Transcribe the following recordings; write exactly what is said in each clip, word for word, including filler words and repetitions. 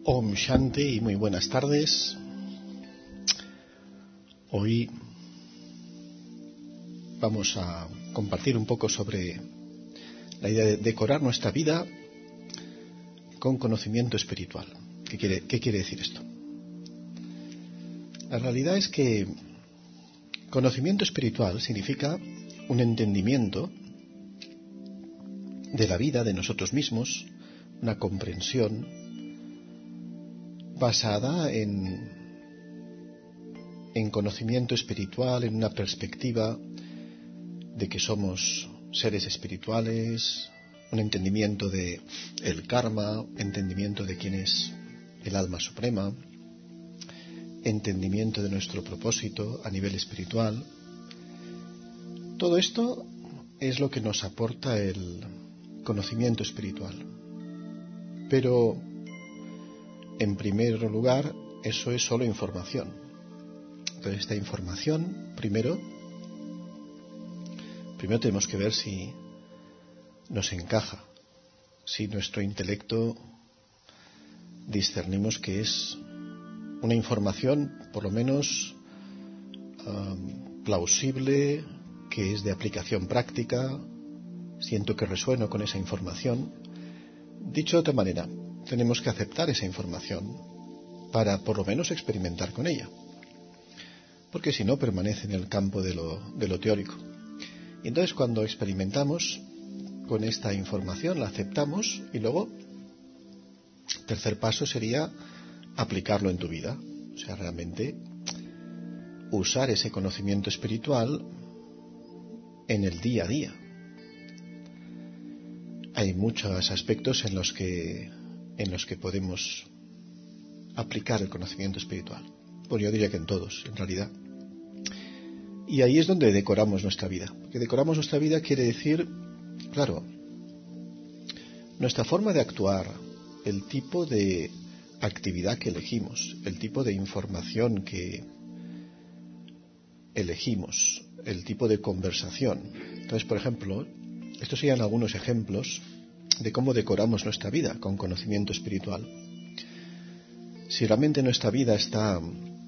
Om Shanti y muy buenas tardes. Hoy vamos a compartir un poco sobre la idea de decorar nuestra vida con conocimiento espiritual. ¿Qué quiere, qué quiere decir esto? La realidad es que conocimiento espiritual significa un entendimiento de la vida, de nosotros mismos, una comprensión basada en, en conocimiento espiritual, en una perspectiva de que somos seres espirituales, un entendimiento de el karma, entendimiento de quién es el alma suprema, entendimiento de nuestro propósito a nivel espiritual. Todo esto es lo que nos aporta el conocimiento espiritual. Pero, en primer lugar, eso es solo información. Entonces, esta información, primero, primero tenemos que ver si nos encaja, si nuestro intelecto discernimos que es una información, por lo menos, um, plausible, que es de aplicación práctica. Siento que resueno con esa información. Dicho de otra manera, tenemos que aceptar esa información para por lo menos experimentar con ella, porque si no permanece en el campo de lo, de lo teórico. Y entonces cuando experimentamos con esta información, la aceptamos y luego, tercer paso sería aplicarlo en tu vida, o sea, realmente usar ese conocimiento espiritual en el día a día. Hay muchos aspectos en los que en los que podemos aplicar el conocimiento espiritual. Pues yo diría que en todos, en realidad. Y ahí es donde decoramos nuestra vida. Porque decoramos nuestra vida quiere decir, claro, nuestra forma de actuar, el tipo de actividad que elegimos, el tipo de información que elegimos, el tipo de conversación. Entonces, por ejemplo, estos serían algunos ejemplos de cómo decoramos nuestra vida con conocimiento espiritual. Si realmente nuestra vida está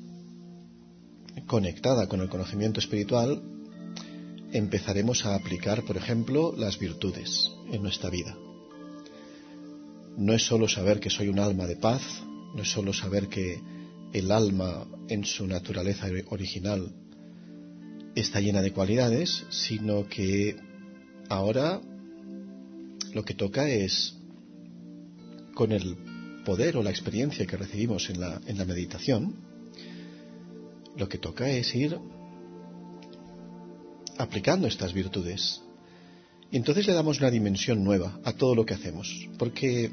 conectada con el conocimiento espiritual, empezaremos a aplicar, por ejemplo, las virtudes en nuestra vida. No es solo saber que soy un alma de paz, no es solo saber que el alma en su naturaleza original está llena de cualidades, sino que ahora lo que toca es, con el poder o la experiencia que recibimos en la, en la meditación, lo que toca es ir aplicando estas virtudes. Y entonces le damos una dimensión nueva a todo lo que hacemos, porque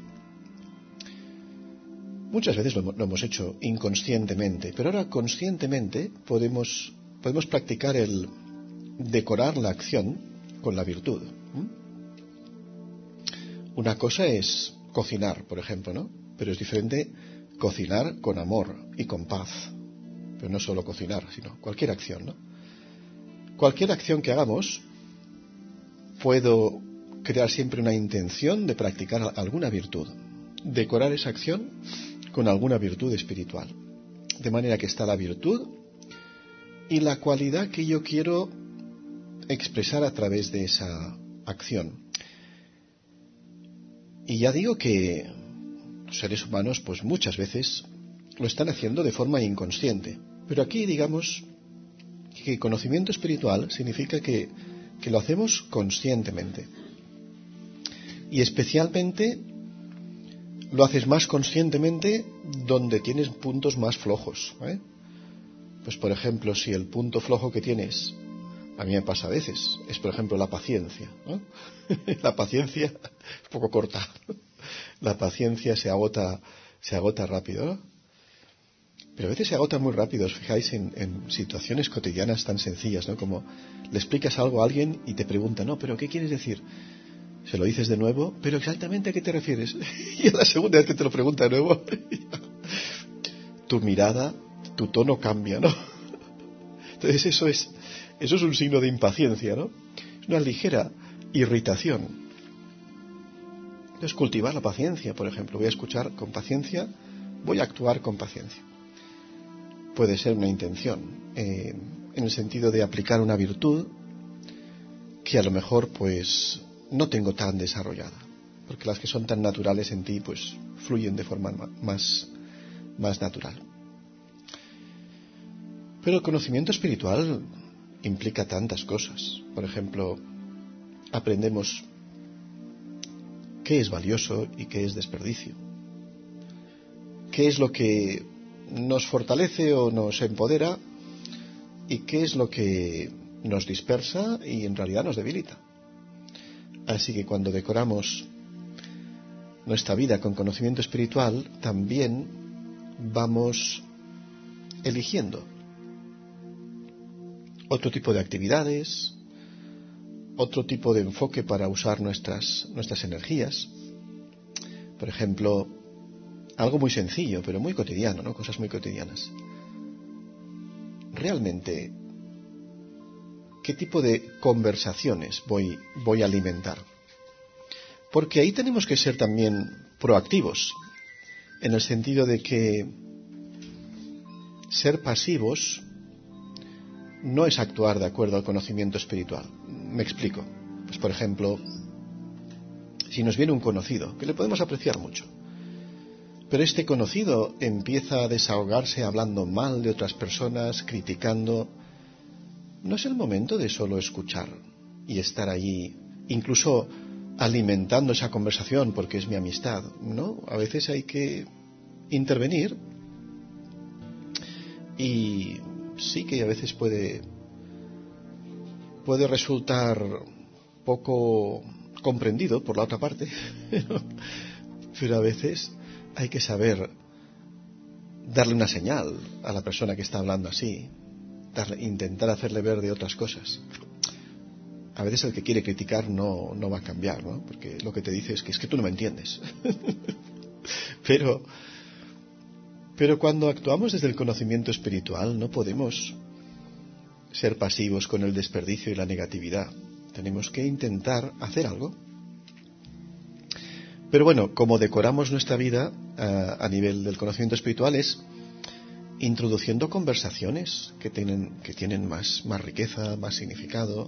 muchas veces lo, lo hemos hecho inconscientemente, pero ahora conscientemente podemos, podemos practicar el decorar la acción con la virtud. Una cosa es cocinar, por ejemplo, ¿no? Pero es diferente cocinar con amor y con paz. Pero no solo cocinar, sino cualquier acción, ¿no? Cualquier acción que hagamos, puedo crear siempre una intención de practicar alguna virtud, decorar esa acción con alguna virtud espiritual. De manera que está la virtud y la cualidad que yo quiero expresar a través de esa acción. Y ya digo que los seres humanos, pues muchas veces lo están haciendo de forma inconsciente. Pero aquí, digamos, que conocimiento espiritual significa que, que lo hacemos conscientemente. Y especialmente lo haces más conscientemente donde tienes puntos más flojos, ¿eh? Pues, por ejemplo, si el punto flojo que tienes, a mí me pasa a veces, es por ejemplo la paciencia, ¿no? La paciencia es un poco corta. La paciencia se agota, se agota rápido, ¿no? Pero a veces se agota muy rápido, os fijáis en, en situaciones cotidianas tan sencillas, ¿no? Como le explicas algo a alguien y te pregunta, no, pero ¿qué quieres decir? Se lo dices de nuevo, pero exactamente ¿a qué te refieres? Y a la segunda vez que te lo pregunta de nuevo, tu mirada, tu tono cambia, ¿no? Entonces eso es Eso es un signo de impaciencia, ¿no? Es una ligera irritación. Entonces, cultivar la paciencia, por ejemplo. Voy a escuchar con paciencia voy a actuar con paciencia. Puede ser una intención, eh, en el sentido de aplicar una virtud que a lo mejor pues no tengo tan desarrollada, porque las que son tan naturales en ti pues fluyen de forma más, más natural. Pero el conocimiento espiritual implica tantas cosas. Por ejemplo, aprendemos qué es valioso y qué es desperdicio, qué es lo que nos fortalece o nos empodera y qué es lo que nos dispersa y en realidad nos debilita. Así que cuando decoramos nuestra vida con conocimiento espiritual, también vamos eligiendo otro tipo de actividades, otro tipo de enfoque para usar nuestras, nuestras energías. Por ejemplo, algo muy sencillo, pero muy cotidiano, ¿no? Cosas muy cotidianas. Realmente, ¿qué tipo de conversaciones voy, voy a alimentar? Porque ahí tenemos que ser también proactivos, en el sentido de que ser pasivos no es actuar de acuerdo al conocimiento espiritual. Me explico. Pues por ejemplo, si nos viene un conocido, que le podemos apreciar mucho, pero este conocido empieza a desahogarse hablando mal de otras personas, criticando, no es el momento de solo escuchar y estar allí, incluso alimentando esa conversación porque es mi amistad, ¿no? A veces hay que intervenir y sí que a veces puede puede resultar poco comprendido por la otra parte, pero a veces hay que saber darle una señal a la persona que está hablando así, darle, intentar hacerle ver de otras cosas. A veces el que quiere criticar no, no va a cambiar, ¿no? Porque lo que te dice es que es que tú no me entiendes. pero Pero cuando actuamos desde el conocimiento espiritual no podemos ser pasivos con el desperdicio y la negatividad. Tenemos que intentar hacer algo. Pero bueno, como decoramos nuestra vida a, a nivel del conocimiento espiritual es introduciendo conversaciones que tienen, que tienen más, más riqueza, más significado.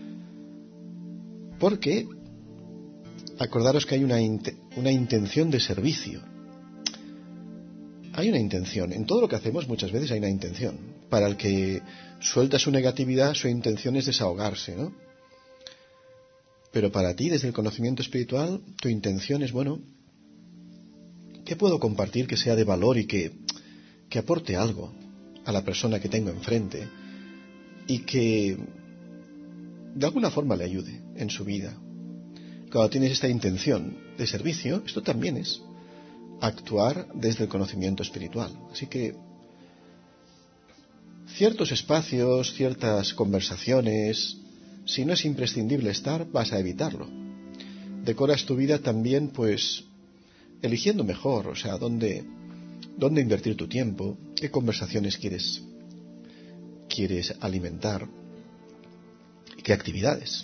Porque acordaros que hay una, una intención de servicio. Hay una intención. En todo lo que hacemos muchas veces hay una intención. Para el que suelta su negatividad, su intención es desahogarse, ¿no? Pero para ti, desde el conocimiento espiritual, tu intención es, bueno, ¿qué puedo compartir que sea de valor y que, que aporte algo a la persona que tengo enfrente y que de alguna forma le ayude en su vida? Cuando tienes esta intención de servicio, esto también es actuar desde el conocimiento espiritual. Así que ciertos espacios, ciertas conversaciones, si no es imprescindible estar, vas a evitarlo. Decoras tu vida también, pues, eligiendo mejor, o sea, dónde, dónde invertir tu tiempo, qué conversaciones quieres, quieres alimentar, y qué actividades.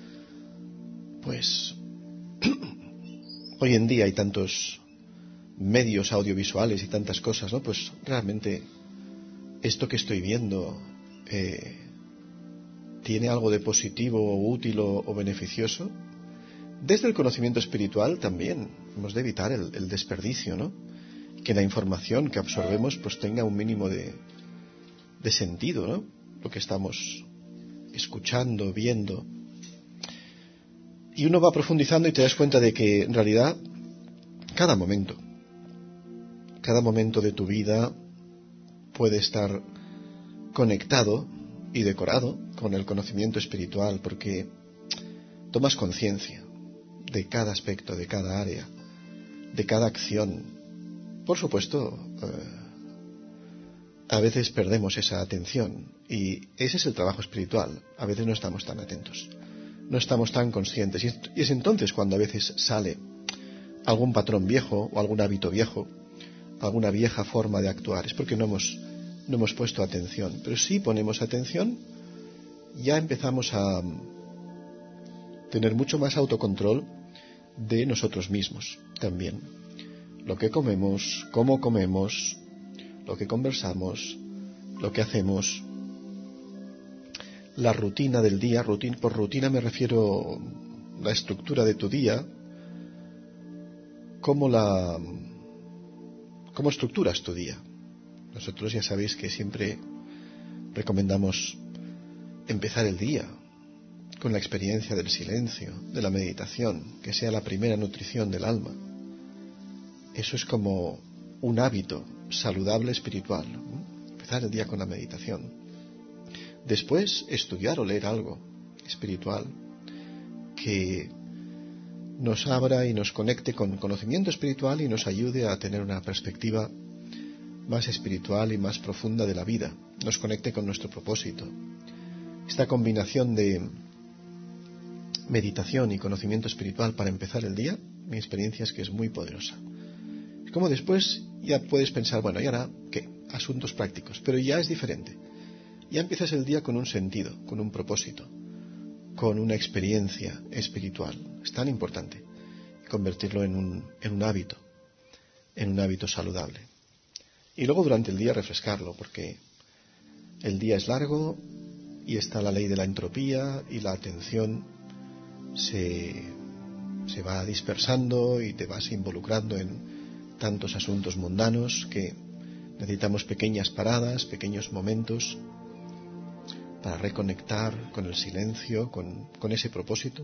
Pues, hoy en día hay tantos medios audiovisuales y tantas cosas, ¿no? Pues realmente esto que estoy viendo eh, tiene algo de positivo o útil o, o beneficioso. Desde el conocimiento espiritual también hemos de evitar el, el desperdicio, ¿no? Que la información que absorbemos pues tenga un mínimo de, de sentido, ¿no? Lo que estamos escuchando, viendo. Y uno va profundizando y te das cuenta de que en realidad cada momento Cada momento de tu vida puede estar conectado y decorado con el conocimiento espiritual porque tomas conciencia de cada aspecto, de cada área, de cada acción. Por supuesto, eh, a veces perdemos esa atención y ese es el trabajo espiritual. A veces no estamos tan atentos, no estamos tan conscientes y es entonces cuando a veces sale algún patrón viejo o algún hábito viejo, alguna vieja forma de actuar, es porque no hemos, no hemos puesto atención. Pero si ponemos atención, ya empezamos a tener mucho más autocontrol de nosotros mismos también. lo que comemos, cómo comemos, lo que conversamos, lo que hacemos, la rutina del día. Rutina, por rutina me refiero a la estructura de tu día, cómo la, cómo estructuras tu día. Nosotros ya sabéis que siempre recomendamos empezar el día con la experiencia del silencio, de la meditación, que sea la primera nutrición del alma. Eso es como un hábito saludable espiritual, ¿no? Empezar el día con la meditación. Después, estudiar o leer algo espiritual que nos abra y nos conecte con conocimiento espiritual y nos ayude a tener una perspectiva más espiritual y más profunda de la vida, nos conecte con nuestro propósito. Esta combinación de meditación y conocimiento espiritual para empezar el día, mi experiencia es que es muy poderosa. Es como después ya puedes pensar, bueno, ¿y ahora qué? Asuntos prácticos, pero ya es diferente. Ya empiezas el día con un sentido, con un propósito, con una experiencia espiritual. Es tan importante convertirlo en un, en un hábito, en un hábito saludable. Y luego durante el día refrescarlo, porque el día es largo y está la ley de la entropía y la atención se, se va dispersando y te vas involucrando en tantos asuntos mundanos que necesitamos pequeñas paradas, pequeños momentos para reconectar con el silencio, con, con ese propósito.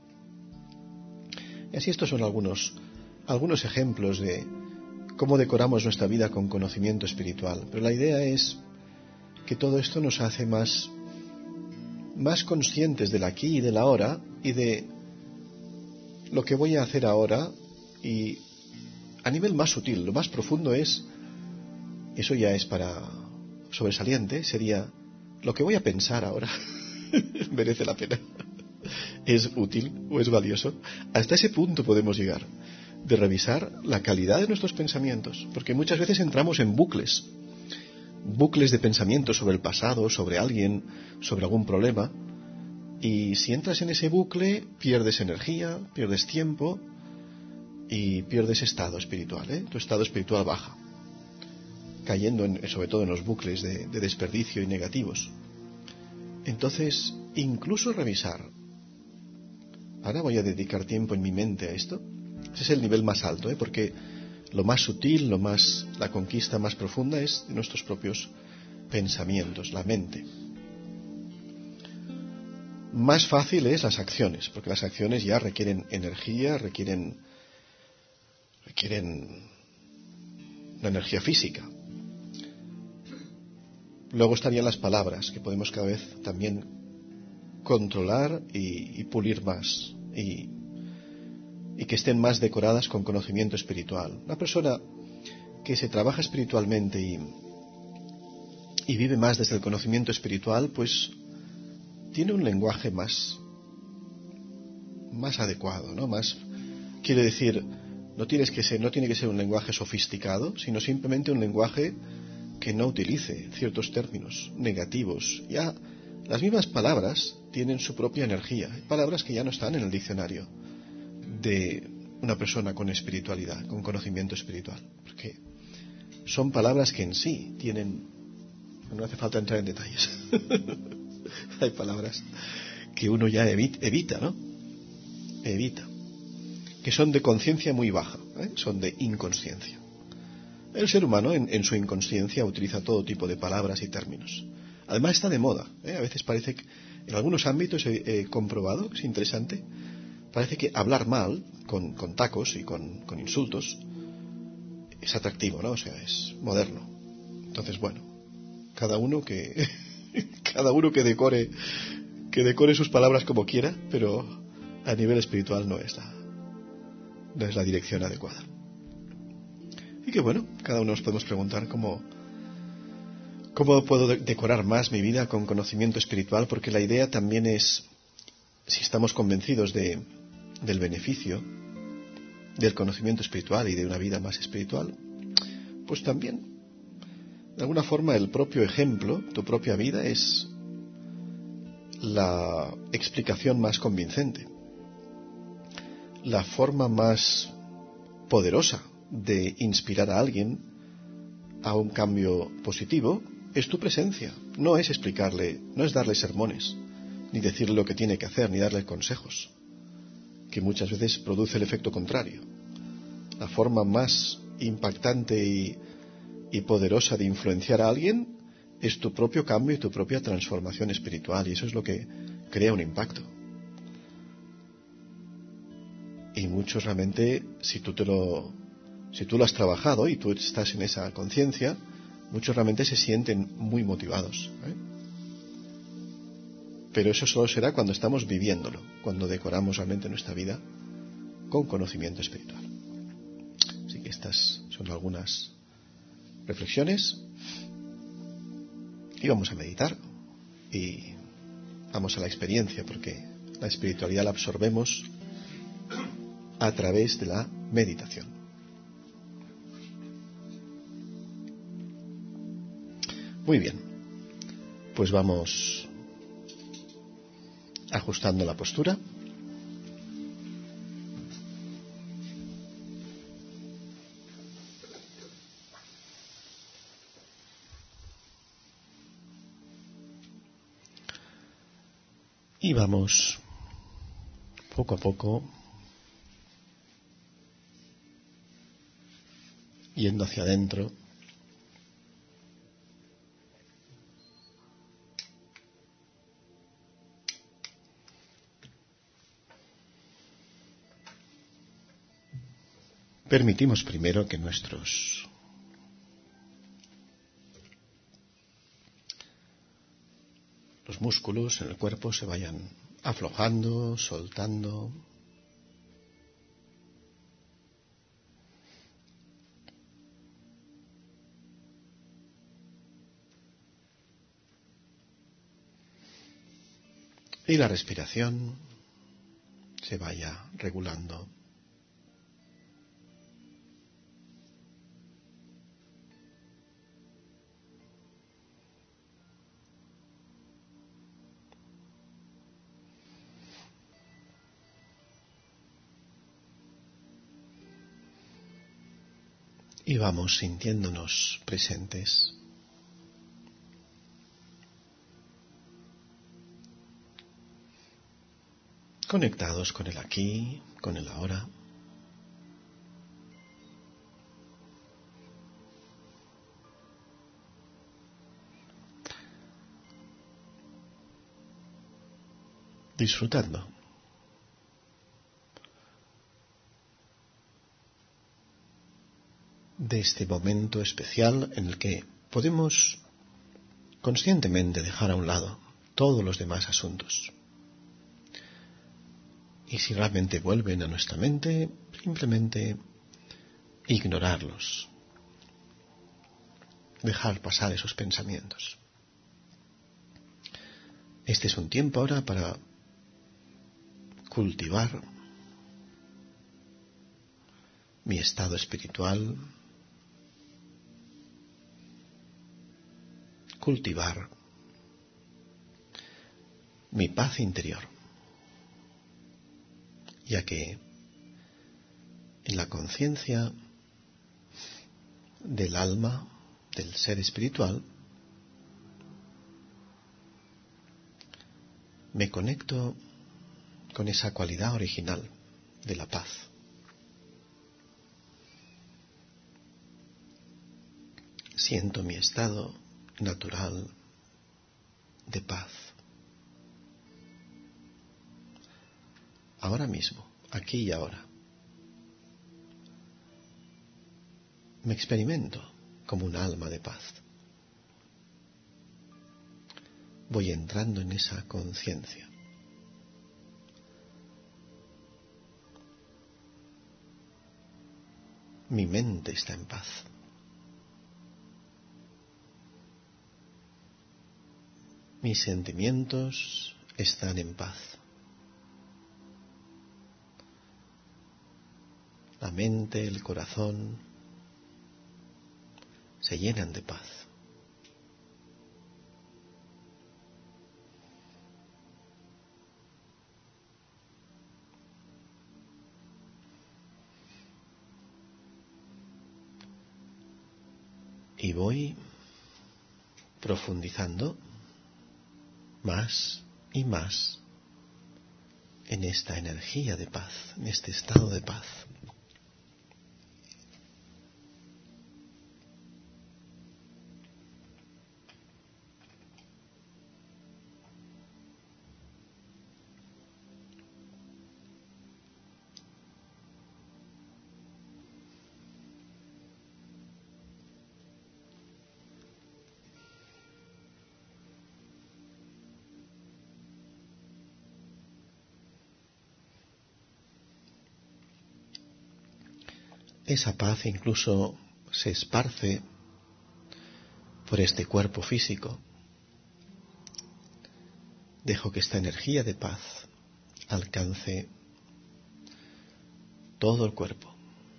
Y así estos son algunos, algunos ejemplos de cómo decoramos nuestra vida con conocimiento espiritual. Pero la idea es que todo esto nos hace más, más conscientes del aquí y del ahora y de lo que voy a hacer ahora, y a nivel más sutil, lo más profundo es, eso ya es para sobresaliente, sería lo que voy a pensar ahora. ¿Merece la pena? ¿Es útil o es valioso? Hasta ese punto podemos llegar, de revisar la calidad de nuestros pensamientos, porque muchas veces entramos en bucles, bucles de pensamientos sobre el pasado, sobre alguien, sobre algún problema, y si entras en ese bucle pierdes energía, pierdes tiempo y pierdes estado espiritual, ¿eh? Tu estado espiritual baja, cayendo en, sobre todo en los bucles de, de desperdicio y negativos. Entonces, incluso revisar, ahora voy a dedicar tiempo en mi mente a esto. Ese es el nivel más alto, ¿eh? Porque lo más sutil, lo más, la conquista más profunda es de nuestros propios pensamientos, la mente. Más fácil es las acciones, porque las acciones ya requieren energía, requieren, requieren una energía física. Luego estarían las palabras, que podemos cada vez también controlar y, y pulir más, y, y que estén más decoradas con conocimiento espiritual. Una persona que se trabaja espiritualmente y, y vive más desde el conocimiento espiritual, pues tiene un lenguaje más, más adecuado, ¿no? Más, quiere decir, no tienes que ser, no tiene que ser un lenguaje sofisticado, sino simplemente un lenguaje que no utilice ciertos términos negativos. Ya las mismas palabras tienen su propia energía. Hay palabras que ya no están en el diccionario de una persona con espiritualidad, con conocimiento espiritual, porque son palabras que en sí tienen, no hace falta entrar en detalles. Hay palabras que uno ya evita, evita, ¿no? Evita. Que son de conciencia muy baja, ¿eh? Son de inconsciencia. El ser humano en, en su inconsciencia utiliza todo tipo de palabras y términos. Además está de moda, ¿eh? A veces parece que en algunos ámbitos he, he comprobado, es interesante, parece que hablar mal, con, con tacos y con, con insultos, es atractivo, ¿no? O sea, es moderno. Entonces, bueno, cada uno que cada uno que decore que decore sus palabras como quiera, pero a nivel espiritual no es la, no es la dirección adecuada. Y que bueno, cada uno nos podemos preguntar cómo, cómo puedo decorar más mi vida con conocimiento espiritual, porque la idea también es, si estamos convencidos de, del beneficio del conocimiento espiritual y de una vida más espiritual, pues también, de alguna forma, el propio ejemplo, tu propia vida, es la explicación más convincente, la forma más poderosa de inspirar a alguien a un cambio positivo es tu presencia. No es explicarle, no es darle sermones, ni decirle lo que tiene que hacer, ni darle consejos, que muchas veces produce el efecto contrario. La forma más impactante y, y poderosa de influenciar a alguien es tu propio cambio y tu propia transformación espiritual, y eso es lo que crea un impacto. Y muchos realmente, si tú te lo, si tú lo has trabajado y tú estás en esa conciencia, muchos realmente se sienten muy motivados, ¿eh? Pero eso solo será cuando estamos viviéndolo, cuando decoramos realmente nuestra vida con conocimiento espiritual. Así que estas son algunas reflexiones y vamos a meditar y vamos a la experiencia, porque la espiritualidad la absorbemos a través de la meditación. Muy bien, pues vamos ajustando la postura. Y vamos poco a poco yendo hacia adentro, permitimos primero que nuestros los músculos en el cuerpo se vayan aflojando, soltando. Y la respiración se vaya regulando. Y vamos sintiéndonos presentes. Conectados con el aquí, con el ahora. Disfrutando de este momento especial en el que podemos conscientemente dejar a un lado todos los demás asuntos. Y si realmente vuelven a nuestra mente, simplemente ignorarlos, dejar pasar esos pensamientos. Este es un tiempo ahora para cultivar mi estado espiritual, cultivar mi paz interior, ya que en la conciencia del alma, del ser espiritual, me conecto con esa cualidad original de la paz. Siento mi estado natural de paz. Ahora mismo, aquí y ahora. Me experimento como un alma de paz. Voy entrando en esa conciencia. Mi mente está en paz. Mis sentimientos están en paz. La mente, el corazón se llenan de paz. Y voy profundizando más y más en esta energía de paz, en este estado de paz. Esa paz incluso se esparce por este cuerpo físico. Dejo que esta energía de paz alcance todo el cuerpo,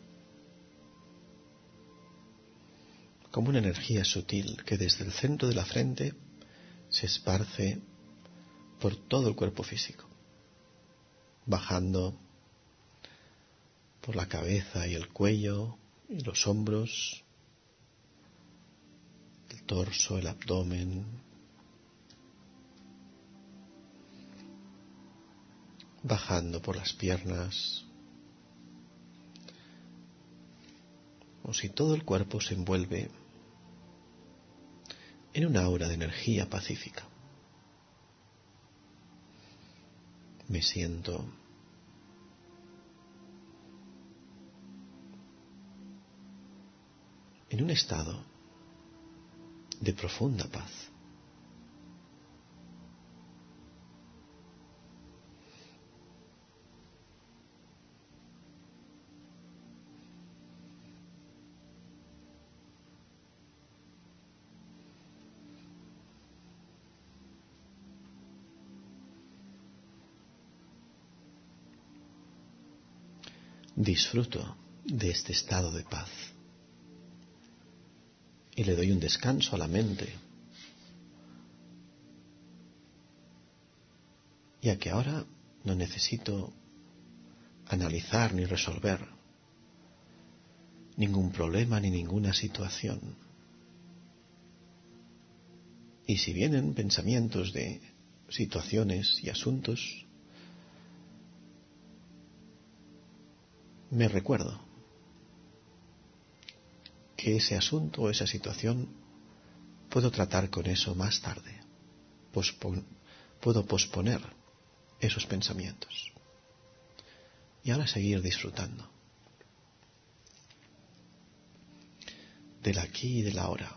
como una energía sutil que desde el centro de la frente se esparce por todo el cuerpo físico, bajando por la cabeza y el cuello y los hombros, el torso, el abdomen, bajando por las piernas, como si todo el cuerpo se envuelve en una aura de energía pacífica. Me siento en un estado de profunda paz. Disfruto de este estado de paz y le doy un descanso a la mente, ya que ahora no necesito analizar ni resolver ningún problema ni ninguna situación. Y si vienen pensamientos de situaciones y asuntos, me recuerdo que ese asunto o esa situación puedo tratar con eso más tarde. Pospon- puedo posponer esos pensamientos. Y ahora seguir disfrutando del aquí y del ahora,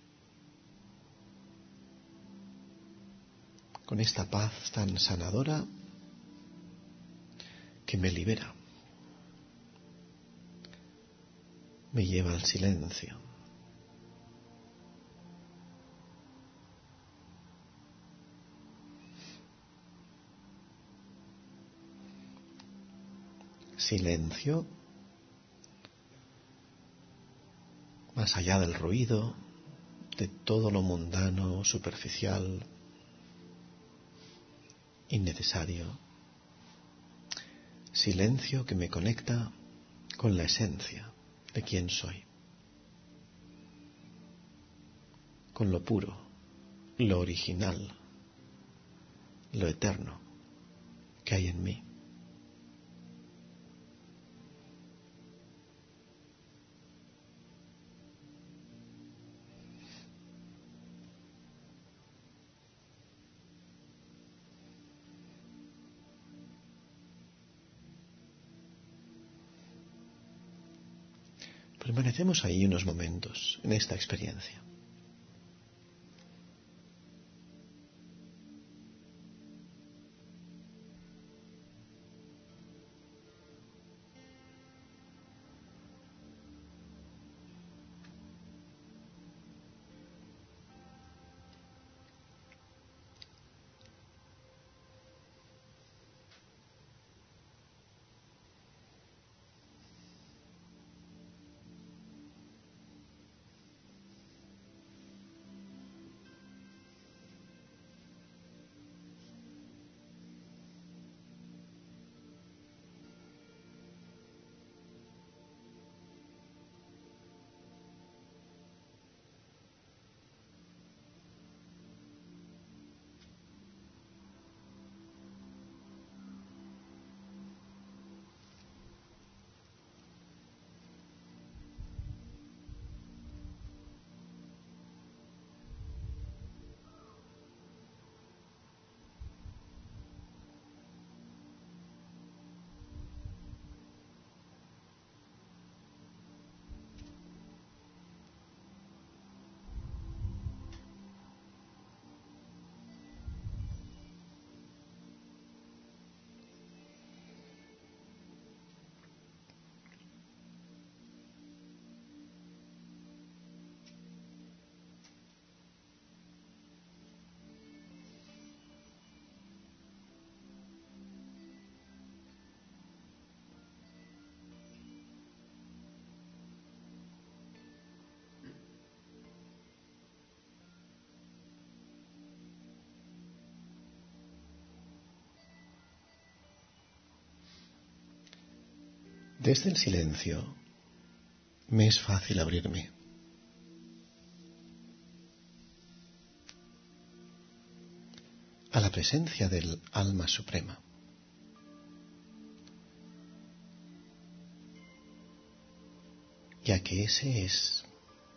con esta paz tan sanadora que me libera, me lleva al silencio. Silencio, más allá del ruido, de todo lo mundano, superficial, innecesario. Silencio que me conecta con la esencia de quién soy, con lo puro, lo original, lo eterno que hay en mí. Permanecemos ahí unos momentos en esta experiencia. Desde el silencio me es fácil abrirme. A la presencia del alma suprema. Ya que ese es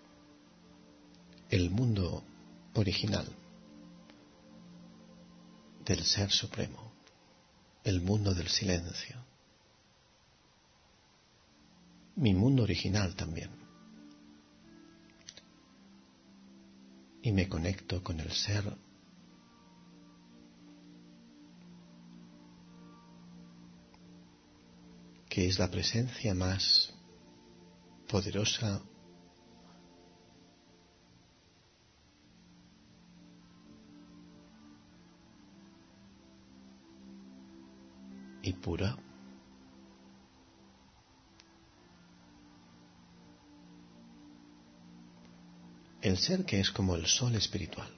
el mundo original del Ser Supremo, el mundo del silencio, mi mundo original también. Y me conecto con el Ser que es la presencia más poderosa y pura. El ser que es como el sol espiritual.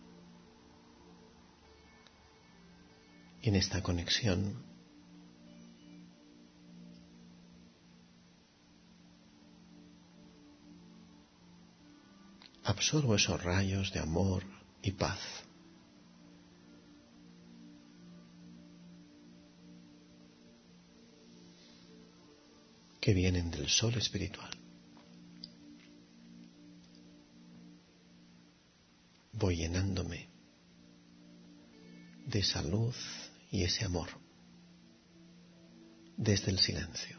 Y en esta conexión absorbo esos rayos de amor y paz. Que vienen del sol espiritual. Voy llenándome de esa luz y ese amor desde el silencio.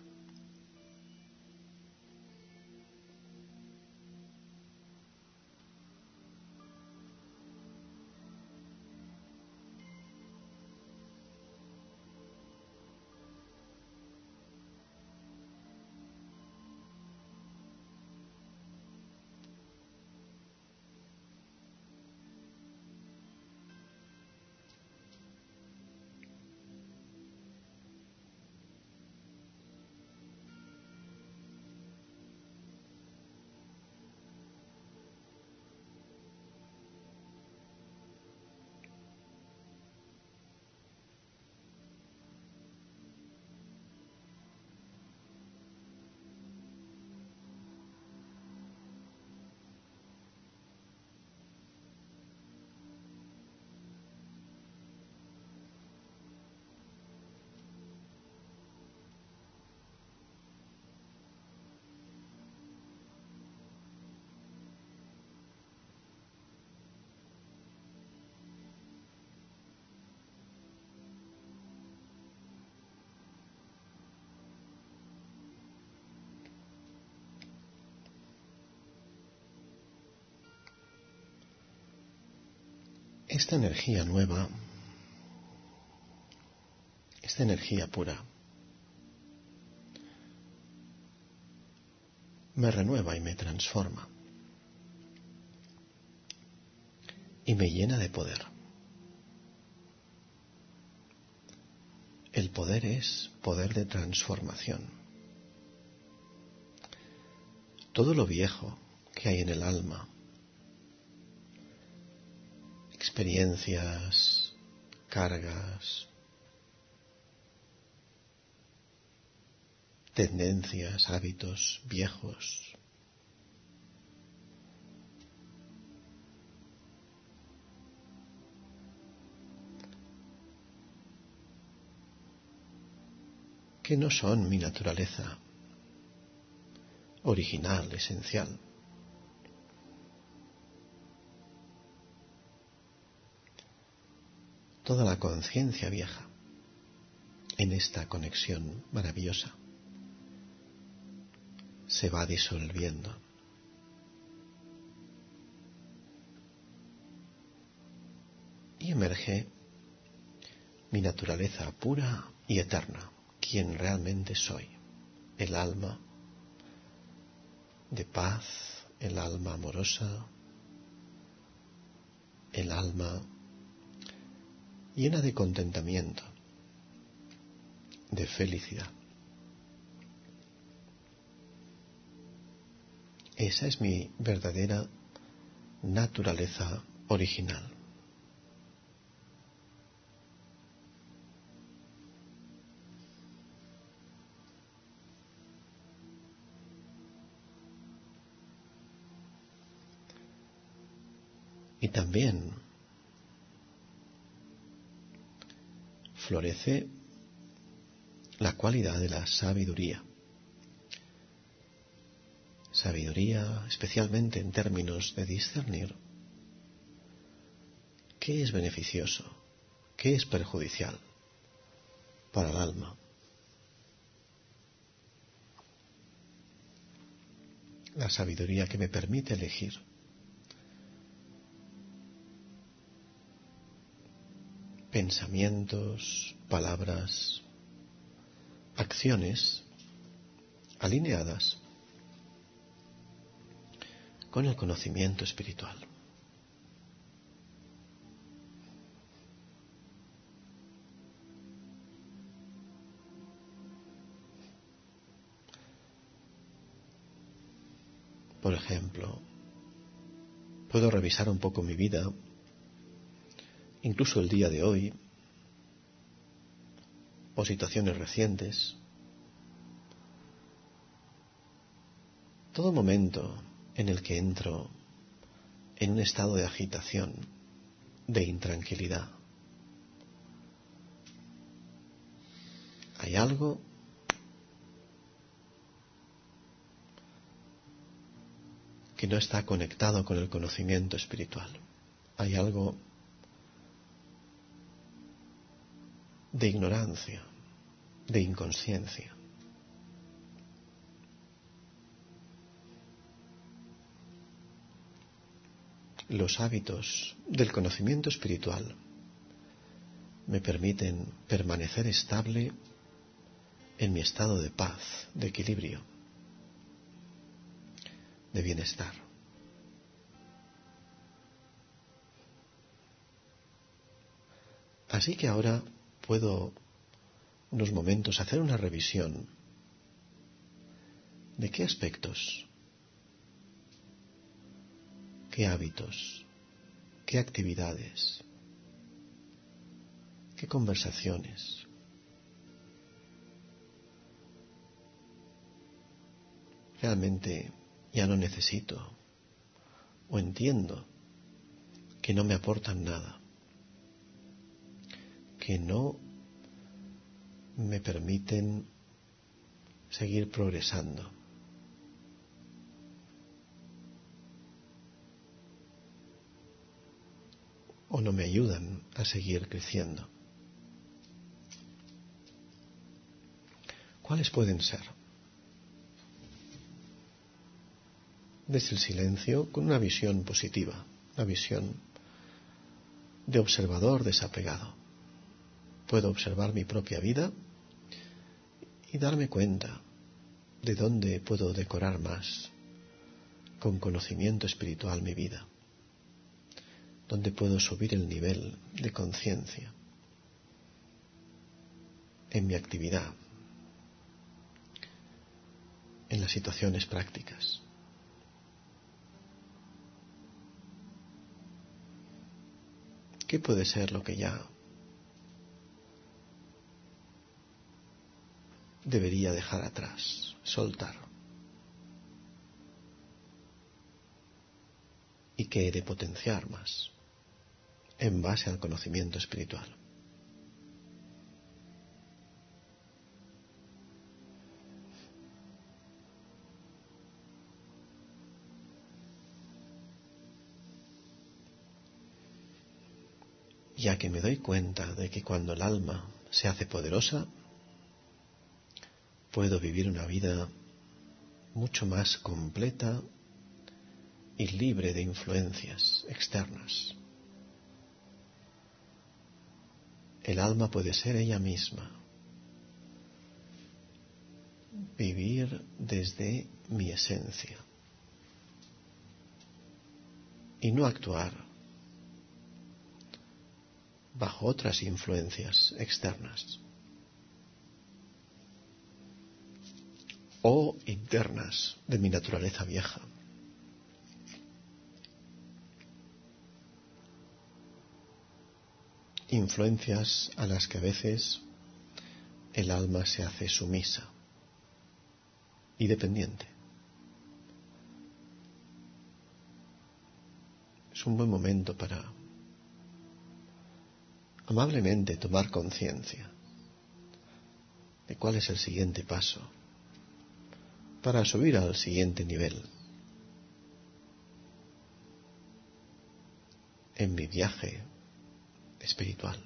Esta energía nueva, esta energía pura, me renueva y me transforma y me llena de poder. El poder es poder de transformación. Todo lo viejo que hay en el alma, experiencias, cargas, tendencias, hábitos viejos, que no son mi naturaleza original, esencial. Toda la conciencia vieja en esta conexión maravillosa se va disolviendo. Y emerge mi naturaleza pura y eterna, quien realmente soy, el alma de paz, el alma amorosa, el alma llena de contentamiento, de felicidad. Esa es mi verdadera naturaleza original. Y también florece la cualidad de la sabiduría. Sabiduría especialmente en términos de discernir qué es beneficioso, qué es perjudicial para el alma. La sabiduría que me permite elegir. Pensamientos, palabras, acciones alineadas con el conocimiento espiritual. Por ejemplo, puedo revisar un poco mi vida, incluso el día de hoy, o situaciones recientes. Todo momento en el que entro en un estado de agitación, de intranquilidad, hay algo que no está conectado con el conocimiento espiritual. Hay algo de ignorancia, de inconsciencia. Los hábitos del conocimiento espiritual me permiten permanecer estable en mi estado de paz, de equilibrio, de bienestar. Así que ahora puedo unos momentos hacer una revisión de qué aspectos, qué hábitos, qué actividades, qué conversaciones realmente ya no necesito o entiendo que no me aportan nada, que no me permiten seguir progresando. O no me ayudan a seguir creciendo. ¿Cuáles pueden ser? Desde el silencio, con una visión positiva, una visión de observador desapegado. Puedo observar mi propia vida y darme cuenta de dónde puedo decorar más con conocimiento espiritual mi vida, dónde puedo subir el nivel de conciencia en mi actividad, en las situaciones prácticas. ¿Qué puede ser lo que ya debería dejar atrás, soltar? ¿Y qué he de potenciar más en base al conocimiento espiritual? Ya que me doy cuenta de que cuando el alma se hace poderosa, puedo vivir una vida mucho más completa y libre de influencias externas. El alma puede ser ella misma, vivir desde mi esencia y no actuar bajo otras influencias externas o internas de mi naturaleza vieja. Influencias a las que a veces el alma se hace sumisa y dependiente. es un buen momento para amablemente tomar conciencia de cuál es el siguiente paso para subir al siguiente nivel en mi viaje espiritual.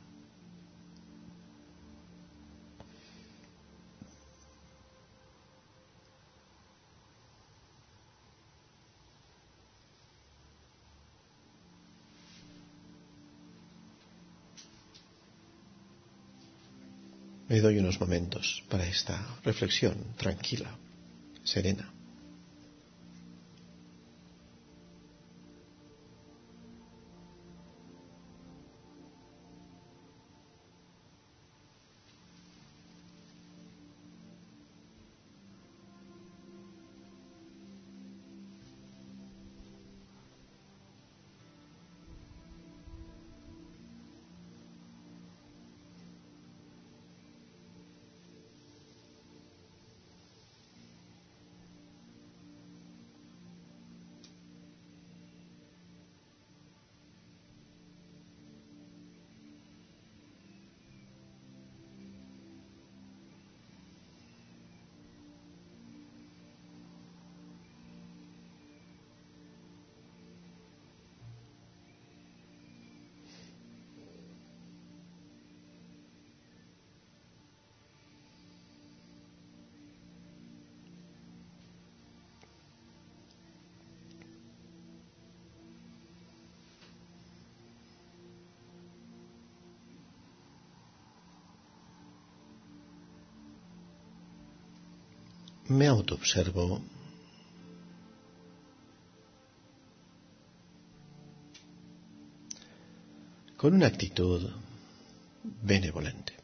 Me doy unos momentos para esta reflexión tranquila, serena. Me autoobservo con una actitud benevolente.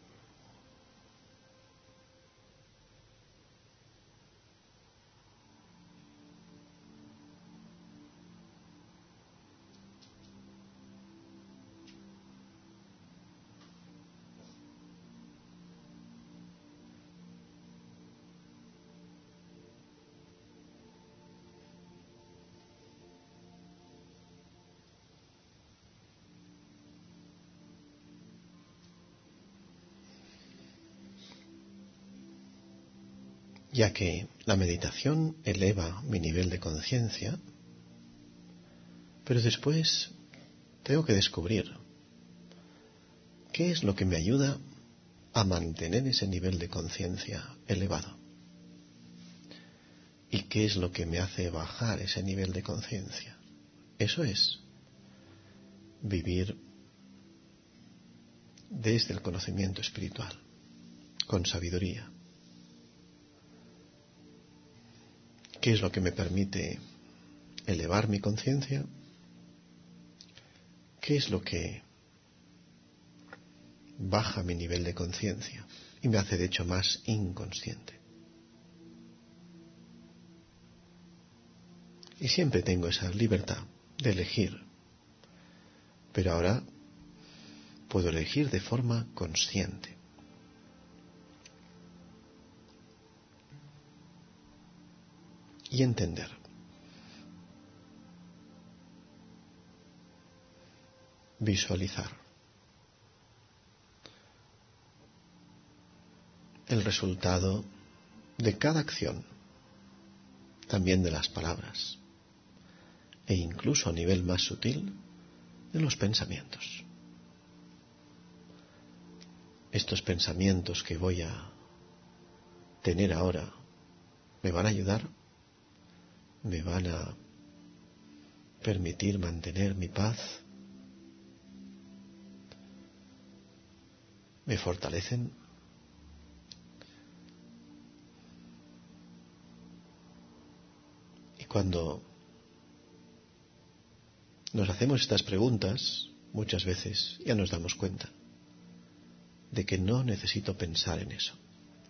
Ya que la meditación eleva mi nivel de conciencia, pero después tengo que descubrir qué es lo que me ayuda a mantener ese nivel de conciencia elevado y qué es lo que me hace bajar ese nivel de conciencia. Eso es vivir desde el conocimiento espiritual, con sabiduría. ¿Qué es lo que me permite elevar mi conciencia? ¿Qué es lo que baja mi nivel de conciencia y me hace de hecho más inconsciente? Y siempre tengo esa libertad de elegir, pero ahora puedo elegir de forma consciente. Y entender. Visualizar. El resultado de cada acción, también de las palabras, e incluso a nivel más sutil, de los pensamientos. Estos pensamientos que voy a tener ahora, ¿me van a ayudar? ¿Me van a permitir mantener mi paz? ¿Me fortalecen? Y cuando nos hacemos estas preguntas, muchas veces ya nos damos cuenta de que no necesito pensar en eso.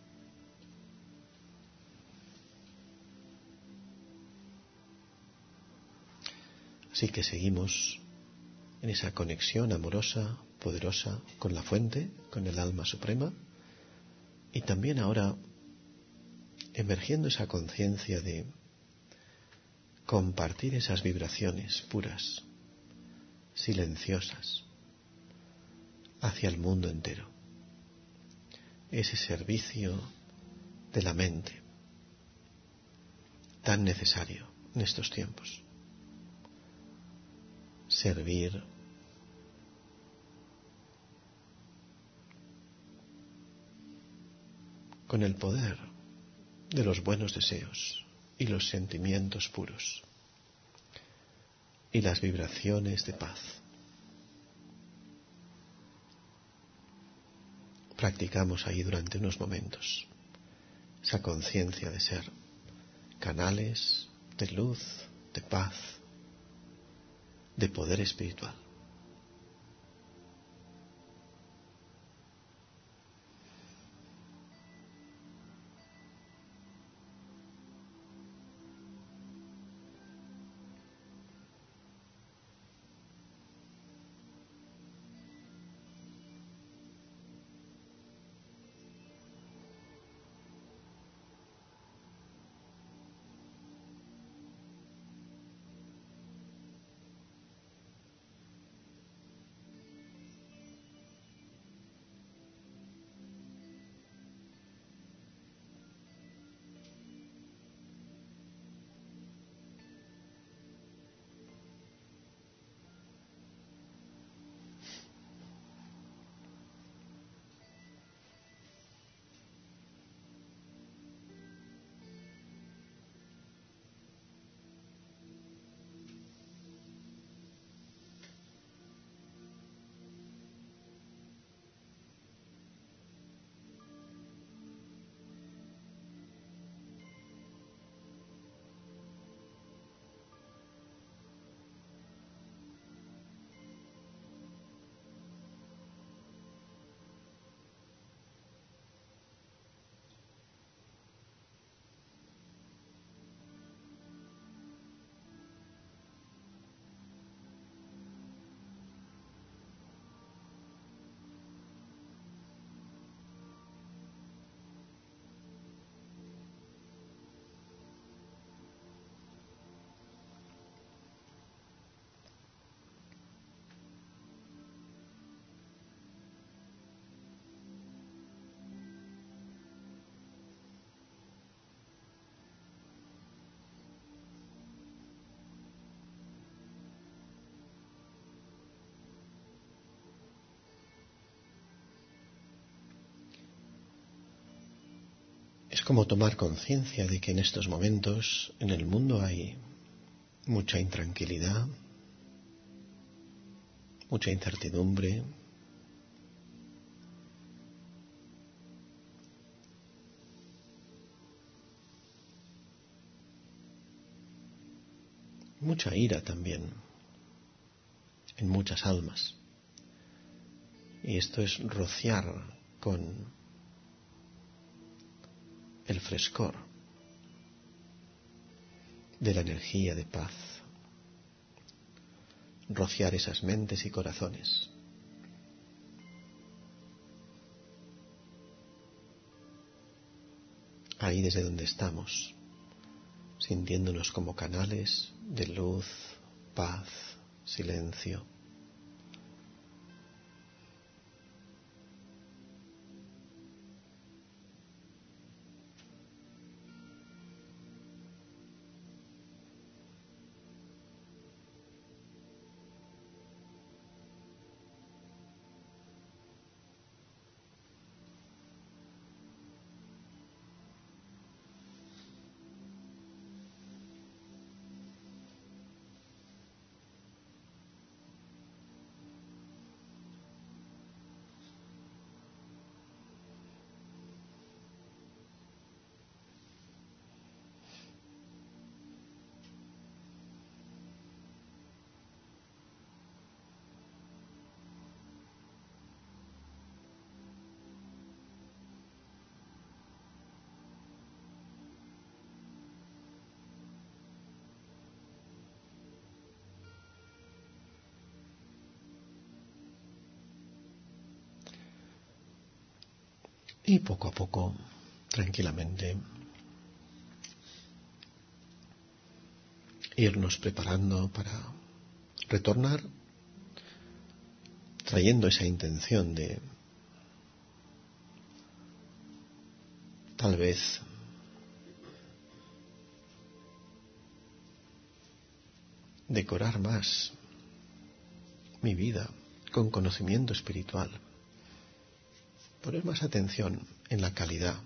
Así que seguimos en esa conexión amorosa, poderosa, con la fuente, con el alma suprema, y también ahora emergiendo esa conciencia de compartir esas vibraciones puras silenciosas, hacia el mundo entero. Ese servicio de la mente, tan necesario en estos tiempos. Servir con el poder de los buenos deseos y los sentimientos puros y las vibraciones de paz. Practicamos ahí durante unos momentos esa conciencia de ser canales de luz, de paz, de poder espiritual. Es como tomar conciencia de que en estos momentos en el mundo hay mucha intranquilidad, mucha incertidumbre, mucha ira también en muchas almas. Y esto es rociar con el frescor de la energía de paz, rociar esas mentes y corazones. Ahí desde donde estamos, sintiéndonos como canales de luz, paz, silencio. Y poco a poco, tranquilamente, irnos preparando para retornar trayendo esa intención de tal vez decorar más mi vida con conocimiento espiritual, poner más atención en la calidad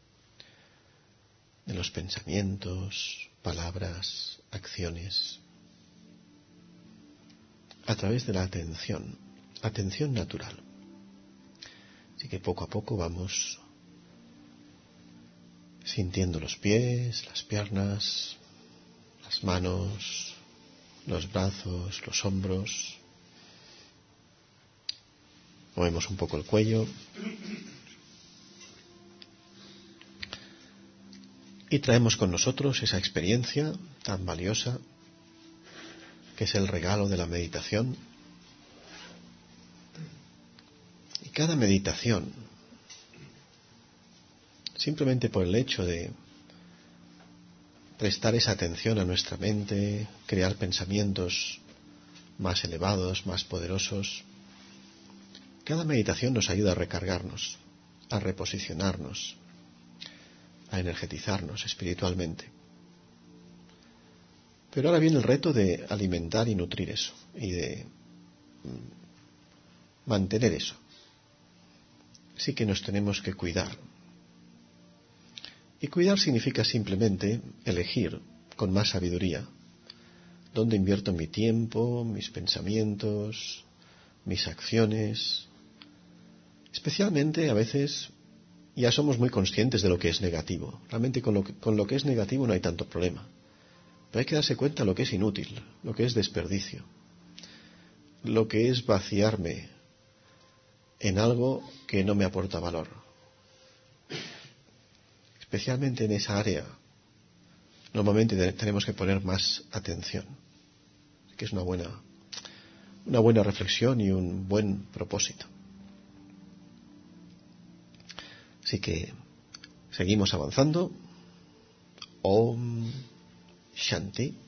de los pensamientos, palabras, acciones, a través de la atención, atención natural. Así que poco a poco vamos sintiendo los pies, las piernas, las manos, los brazos, los hombros. Movemos un poco el cuello. Y traemos con nosotros esa experiencia tan valiosa que es el regalo de la meditación. Y cada meditación, simplemente por el hecho de prestar esa atención a nuestra mente, crear pensamientos más elevados, más poderosos, cada meditación nos ayuda a recargarnos, a reposicionarnos, a energetizarnos espiritualmente. Pero ahora viene el reto de alimentar y nutrir eso, y de mantener eso. Así que nos tenemos que cuidar. Y cuidar significa simplemente elegir con más sabiduría dónde invierto mi tiempo, mis pensamientos, mis acciones. Especialmente a veces ya somos muy conscientes de lo que es negativo. Realmente con lo que, con lo que es negativo no hay tanto problema. Pero hay que darse cuenta de lo que es inútil, lo que es desperdicio, lo que es vaciarme en algo que no me aporta valor. Especialmente en esa área, normalmente tenemos que poner más atención, que es una buena, una buena reflexión y un buen propósito. Así que seguimos avanzando. Om Shanti.